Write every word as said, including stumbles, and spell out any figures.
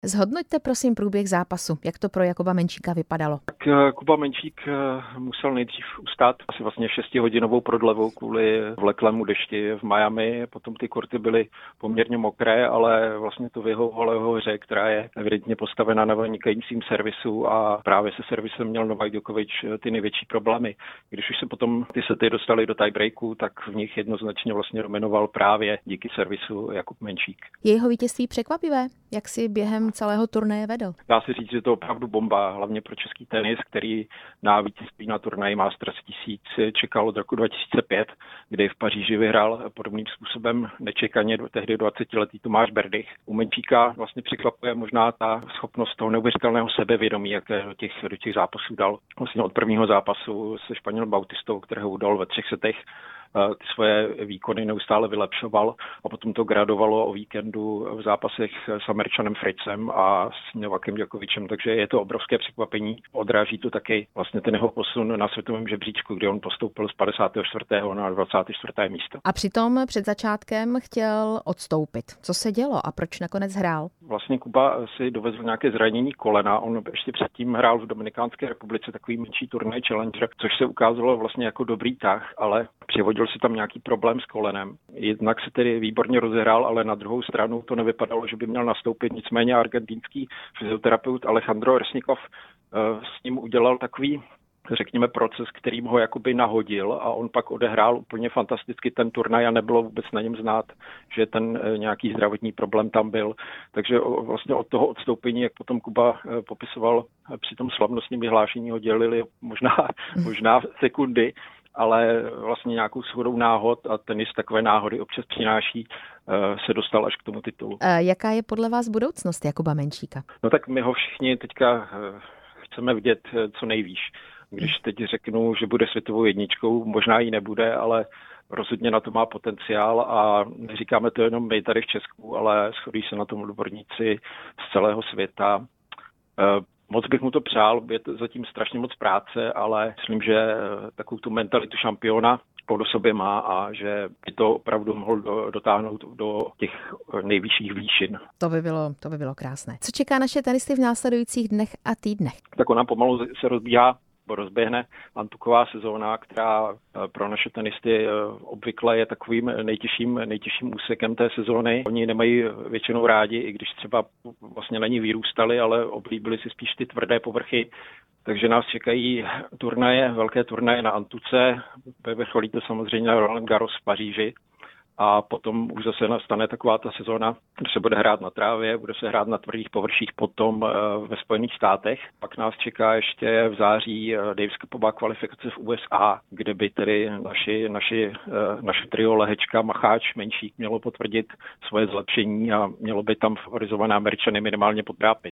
Zhodnoťte prosím průběh zápasu. Jak to pro Jakuba Menčíka vypadalo? Tak Kuba Menčík musel nejdřív ustát asi vlastně šestihodinovou prodlevu kvůli vleklému dešti v Miami. Potom ty korty byly poměrně mokré, ale vlastně to vyhovovalo jeho hře, která je evidentně postavena na vynikajícím servisu a právě se servisem měl Novak Djokovic ty největší problémy. Když už se potom ty sety dostaly do tiebreaku, tak v nich jednoznačně vlastně dominoval právě díky servisu Jakub Menčík. Je jeho vítězství překvapivé? Jak si během celého turnaje vedl? Dá se říct, že to je opravdu bomba, hlavně pro český tenis, který na vítězství na turnaji Masters tisíc čekal od roku dva tisíce pět, kdy v Paříži vyhrál podobným způsobem nečekaně tehdy dvacetiletý Tomáš Berdych. U Menčíka vlastně překvapuje možná ta schopnost toho neuvěřitelného sebevědomí, jaké do těch, do těch zápasů dal. Vlastně od prvního zápasu se Španěl Bautistou, kterého udal ve třech setech, ty svoje výkony neustále vylepšoval a potom to gradovalo o víkendu v zápasech s Američanem Fritzem a s Novakem Djokovicem, takže je to obrovské překvapení. Odráží to taky vlastně ten jeho posun na světovém žebříčku, kdy on postoupil z padesátého čtvrtého na dvacáté čtvrté místo. A přitom před začátkem chtěl odstoupit. Co se dělo a proč nakonec hrál? Vlastně Kuba si dovezl nějaké zranění kolena. On ještě předtím hrál v Dominikánské republice takový menší turnaj Challenger, což se ukázalo vlastně jako dobrý tah, ale přivodil si tam nějaký problém s kolenem. Jednak se tedy výborně rozehrál, ale na druhou stranu to nevypadalo, že by měl nastoupit. Nicméně argentinský fyzioterapeut Alejandro Resnikov s ním udělal takový, řekněme, proces, kterým ho jakoby nahodil a on pak odehrál úplně fantasticky ten turnaj a nebylo vůbec na něm znát, že ten nějaký zdravotní problém tam byl. Takže vlastně od toho odstoupení, jak potom Kuba popisoval při tom slavnostním vyhlášení, ho dělili možná, možná sekundy, ale vlastně nějakou shodou náhod a tenis takové náhody občas přináší, se dostal až k tomu titulu. A jaká je podle vás budoucnost Jakuba Menčíka? No tak my ho všichni teďka chceme vidět co nejvýš. Když teď řeknu, že bude světovou jedničkou, možná ji nebude, ale rozhodně na to má potenciál a neříkáme to jenom my tady v Česku, ale shodují se na tom odborníci z celého světa. Moc bych mu to přál, je to zatím strašně moc práce, ale myslím, že takovou tu mentalitu šampiona do sobě má a že by to opravdu mohl dotáhnout do těch nejvyšších výšin. To by bylo, to by bylo krásné. Co čeká naše tenisty v následujících dnech a týdnech? Tak ona pomalu se rozbíhá, rozběhne antuková sezóna, která pro naše tenisty obvykle je takovým nejtěžším, nejtěžším úsekem té sezóny. Oni nemají většinou rádi, i když třeba vlastně na ní vyrůstali, ale oblíbili si spíš ty tvrdé povrchy. Takže nás čekají turnaje, velké turnaje na antuce, vrcholí to samozřejmě na Roland Garros v Paříži. A potom už zase nastane taková ta sezóna, kde se bude hrát na trávě, bude se hrát na tvrdých površích potom ve Spojených státech. Pak nás čeká ještě v září Davis Cupová kvalifikace v U S A, kde by tedy naši, naši, naše trio Lehečka, Macháč, Menčík mělo potvrdit svoje zlepšení a mělo by tam favorizované Američany minimálně potrápit.